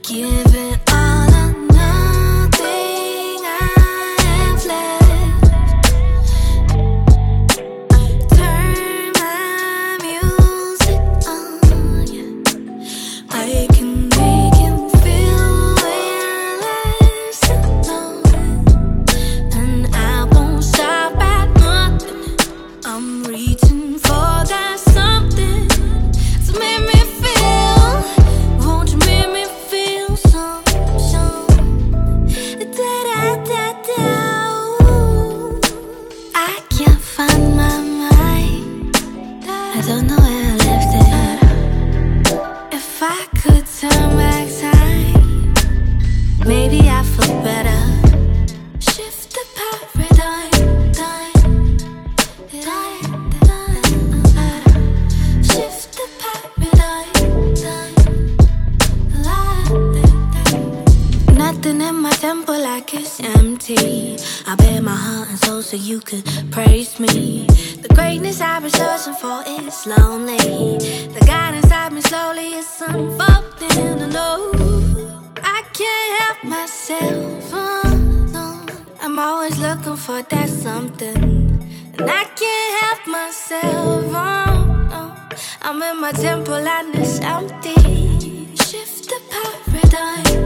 Give it all or nothing I have left. Turn my music on, yeah. I can make him feel we're less alone. And I won't stop at nothing. I'm reaching for that something to make me feel. Won't you make me feel some da-da-da-da? I can't find my mind. I don't know where I left it. If I could turn back time, maybe I feel better. Shift the paradigm. Shift the paradigm. Nothing in my temple like it's empty. I bare my heart and soul so you could praise me. The greatness I was searching for is lonely. The God inside me slowly is unfolding. I know I can't help myself. No. I'm always looking for that something, and I can't help myself. No. I'm in my temple and it's empty. Shift the paradigm.